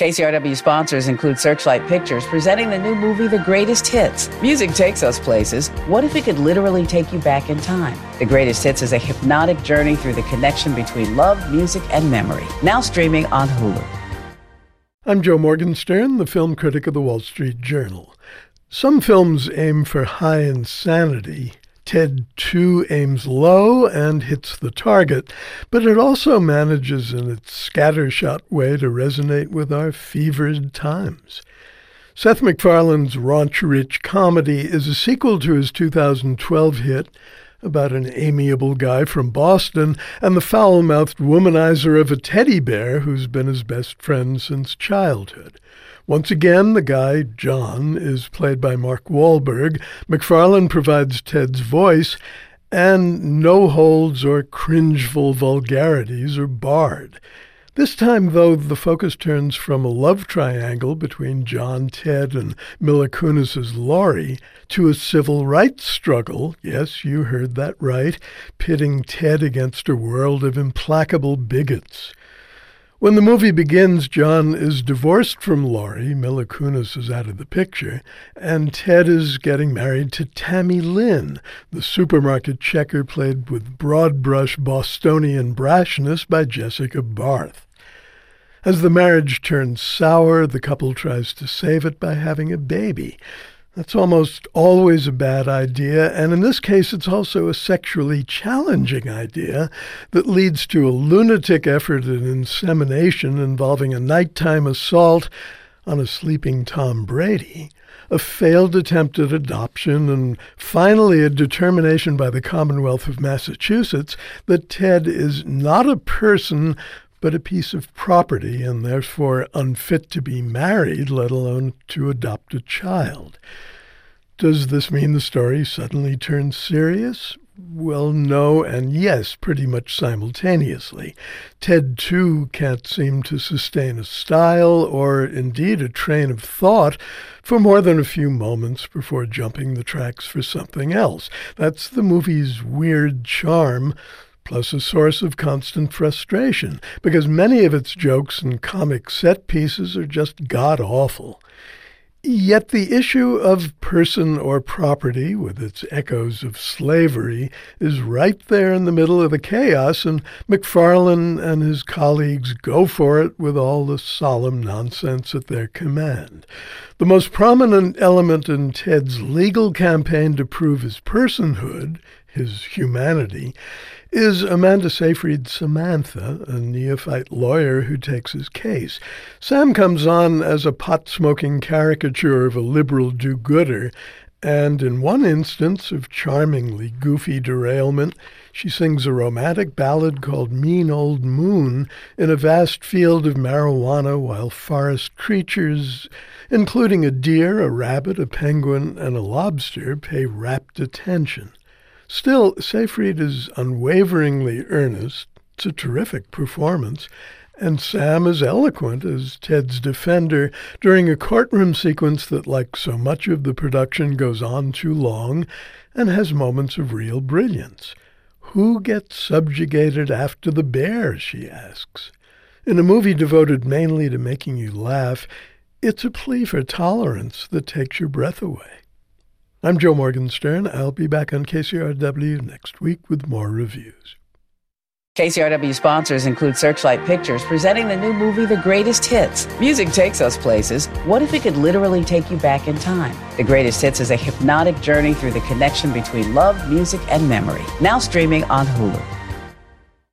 KCRW sponsors include Searchlight Pictures, presenting the new movie, The Greatest Hits. Music takes us places. What if it could literally take you back in time? The Greatest Hits is a hypnotic journey through the connection between love, music, and memory. Now streaming on Hulu. I'm Joe Morgenstern, the film critic of the Wall Street Journal. Some films aim for high insanity. Ted 2 aims low and hits the target, but it also manages in its scattershot way to resonate with our fevered times. Seth MacFarlane's raunch-rich comedy is a sequel to his 2012 hit about an amiable guy from Boston and the foul-mouthed womanizer of a teddy bear who's been his best friend since childhood. Once again, the guy, John, is played by Mark Wahlberg. MacFarlane provides Ted's voice, and no holds or cringeful vulgarities are barred. This time, though, the focus turns from a love triangle between John, Ted, and Mila Kunis's Laurie to a civil rights struggle, yes, you heard that right, pitting Ted against a world of implacable bigots. When the movie begins, John is divorced from Laurie, Mila Kunis is out of the picture, and Ted is getting married to Tammy Lynn, the supermarket checker played with broad-brush Bostonian brashness by Jessica Barth. As the marriage turns sour, the couple tries to save it by having a baby. That's almost always a bad idea, and in this case it's also a sexually challenging idea that leads to a lunatic effort at insemination involving a nighttime assault on a sleeping Tom Brady, a failed attempt at adoption, and finally a determination by the Commonwealth of Massachusetts that Ted is not a person but a piece of property and therefore unfit to be married, let alone to adopt a child. Does this mean the story suddenly turns serious? Well, no and yes, pretty much simultaneously. Ted 2 can't seem to sustain a style or indeed a train of thought for more than a few moments before jumping the tracks for something else. That's the movie's weird charm, plus a source of constant frustration, because many of its jokes and comic set pieces are just god-awful. Yet the issue of person or property, with its echoes of slavery, is right there in the middle of the chaos, and MacFarlane and his colleagues go for it with all the solemn nonsense at their command. The most prominent element in Ted's legal campaign to prove his personhood, his humanity, is Amanda Seyfried's Samantha, a neophyte lawyer who takes his case. Sam comes on as a pot-smoking caricature of a liberal do-gooder, and in one instance of charmingly goofy derailment, she sings a romantic ballad called Mean Old Moon in a vast field of marijuana while forest creatures, including a deer, a rabbit, a penguin, and a lobster, pay rapt attention. Still, Seyfried is unwaveringly earnest. It's a terrific performance, and Sam is eloquent as Ted's defender during a courtroom sequence that, like so much of the production, goes on too long and has moments of real brilliance. Who gets subjugated after the bear, she asks. In a movie devoted mainly to making you laugh, it's a plea for tolerance that takes your breath away. I'm Joe Morgenstern. I'll be back on KCRW next week with more reviews. KCRW sponsors include Searchlight Pictures, presenting the new movie, The Greatest Hits. Music takes us places. What if it could literally take you back in time? The Greatest Hits is a hypnotic journey through the connection between love, music, and memory. Now streaming on Hulu.